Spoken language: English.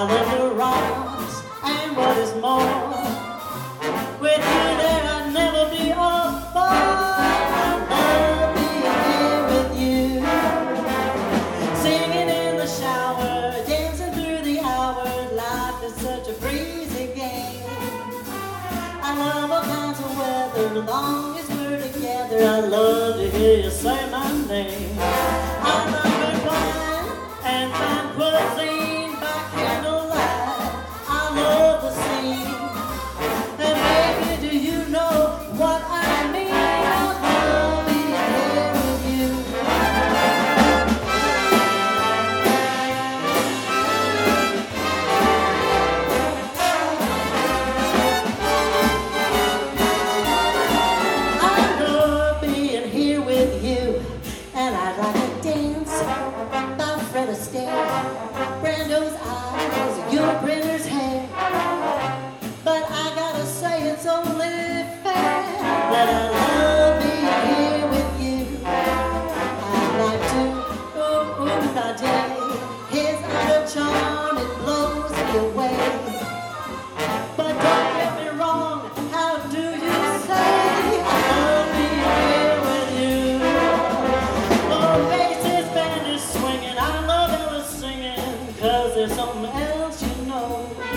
I love the rocks, and what is more, with you there I'd never be apart. I love being here with you, singing in the shower, dancing through the hours. Life is such a breezy game. I love all kinds of weather, as long as we're together. I love to hear you say my name. I love good wine and fine cuisine by candlelight. I love the scene, and baby, do you know what I mean? I love being here with you. I love being here with you, and I'd like to dance by Fred Astaire, Brando's eyes, your printer's hair. But I gotta say it's only fair that I love being here with you. I'd like to, Najee, his outer charm, it blows me away. But don't get me wrong, how do you say I love being here with you? Oh, Macy's band is swinging, I love Ella singing, 'cause there's something else you know.